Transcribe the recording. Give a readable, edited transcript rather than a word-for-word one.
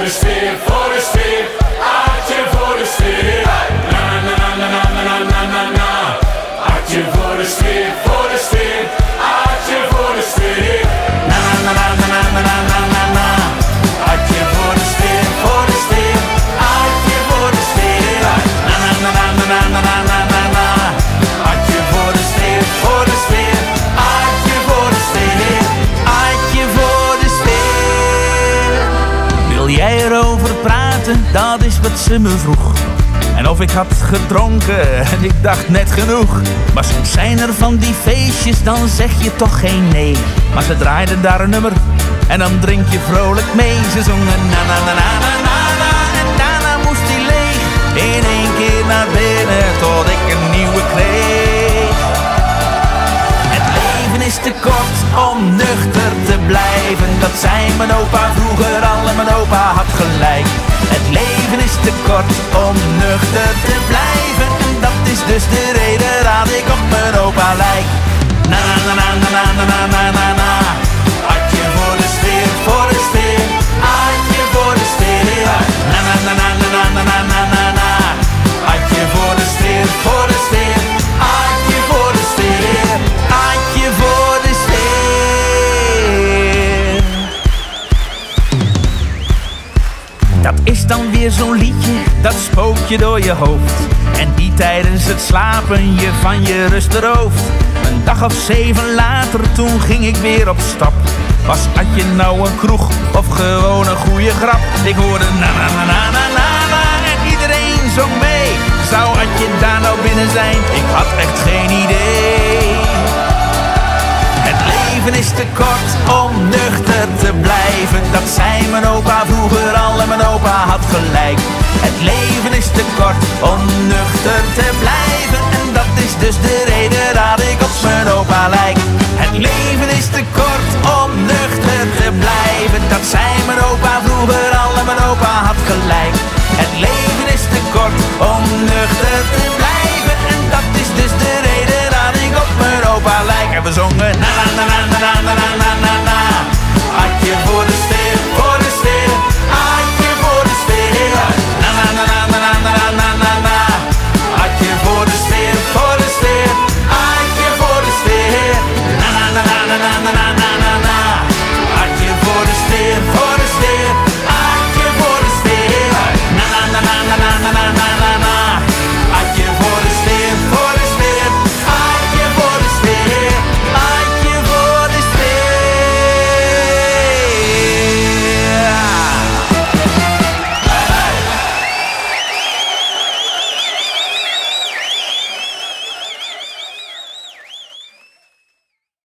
de sfeer, voor de sfeer. Hartje voor de sfeer. Na na na na na na na na na. Hartje voor de sfeer, voor de sfeer. Hartje voor de sfeer. Na na na na na na na na na. Hartje voor de sfeer, voor de sfeer. Hartje voor de sfeer. Na na na na na na na na na na. Hartje voor de sfeer, voor de sfeer. Hartje voor de sfeer. Hartje voor de sfeer. Wil jij erover praten? Dat is wat ze me vroeg. En of ik had gedronken en ik dacht net genoeg. Maar soms zijn er van die feestjes, dan zeg je toch geen nee. Maar ze draaiden daar een nummer en dan drink je vrolijk mee. Ze zongen na na na na na na na. En daarna moest hij leeg. In één keer naar binnen tot ik een nieuwe kreeg. Het leven is te kort om nuchter te blijven. Dat zei mijn opa vroeger al en mijn opa had gelijk. Het leven is te kort om nuchter te blijven. En dat is dus de reden dat ik op mijn opa lijk. Na na na na na na na na na na. Hartje voor de sfeer, voor de sfeer. Hartje voor de sfeer. Na na na na na na na na na na. Hartje voor de sfeer, voor de sfeer. Hartje voor de sfeer. Hartje voor de sfeer. Dat is dan weer zo'n liedje, dat spookt je door je hoofd. En die tijdens het slapen je van je rust rooft. Een dag of 7 later, toen ging ik weer op stap. Was Adje nou een kroeg of gewoon een goeie grap? Ik hoorde na na na na na na na en iedereen zong mee. Zou Adje daar nou binnen zijn? Ik had echt geen idee. Het leven is te kort om nuchter te blijven. Dat zei mijn opa vroeger al en mijn opa had gelijk. Het leven is te kort om nuchter te blijven. En dat is dus de reden dat ik op mijn opa lijk. Het leven is te kort om nuchter te blijven. Dat zei mijn opa vroeger al.